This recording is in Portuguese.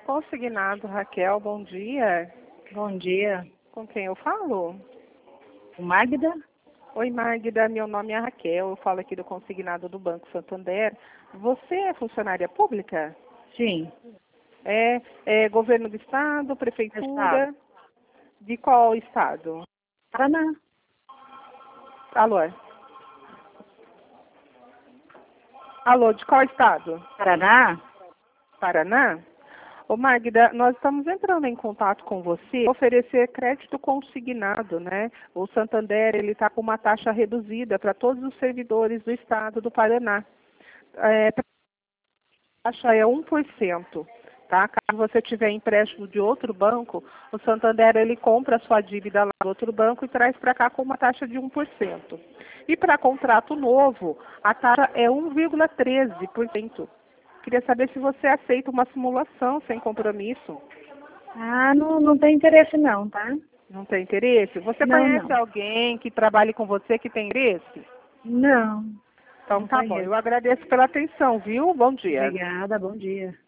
Consignado, Raquel, bom dia. Bom dia. Com quem eu falo? Magda? Oi, Magda, meu nome é Raquel, eu falo aqui do Consignado do Banco Santander. Você é funcionária pública? Sim. É governo do estado, prefeitura? Estado. De qual estado? Paraná. Alô? Alô, de qual estado? Paraná? Paraná? Ô Magda, nós estamos entrando em contato com você para oferecer crédito consignado, né? O Santander, ele está com uma taxa reduzida para todos os servidores do estado do Paraná. A taxa é 1%, tá? Caso você tiver empréstimo de outro banco, o Santander, ele compra a sua dívida lá do outro banco e traz para cá com uma taxa de 1%. E para contrato novo, a taxa é 1,13%. Queria saber se você aceita uma simulação sem compromisso. Ah, não tem interesse não, tá? Não tem interesse? Você conhece Não. alguém que trabalhe com você que tem interesse? Não. Então Não tá bom, conheço. eu agradeço pela atenção, viu? Bom dia. Obrigada, bom dia.